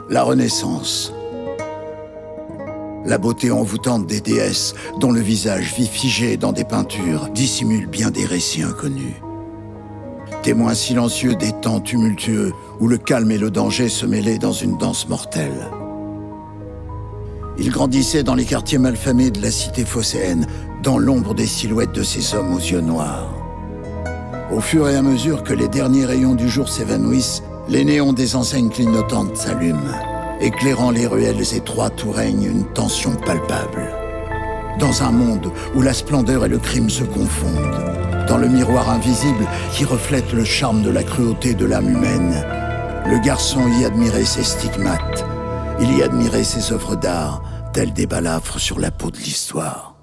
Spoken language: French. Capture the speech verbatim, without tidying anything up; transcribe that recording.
La Renaissance. La beauté envoûtante des déesses, dont le visage vif figé dans des peintures dissimule bien des récits inconnus. Témoin silencieux des temps tumultueux où le calme et le danger se mêlaient dans une danse mortelle. Il grandissait dans les quartiers malfamés de la cité phocéenne, dans l'ombre des silhouettes de ces hommes aux yeux noirs. Au fur et à mesure que les derniers rayons du jour s'évanouissent, les néons des enseignes clignotantes s'allument, éclairant les ruelles étroites où règne une tension palpable. Dans un monde où la splendeur et le crime se confondent, dans le miroir invisible qui reflète le charme de la cruauté de l'âme humaine, le garçon y admirait ses stigmates, il y admirait ses œuvres d'art, telles des balafres sur la peau de l'histoire.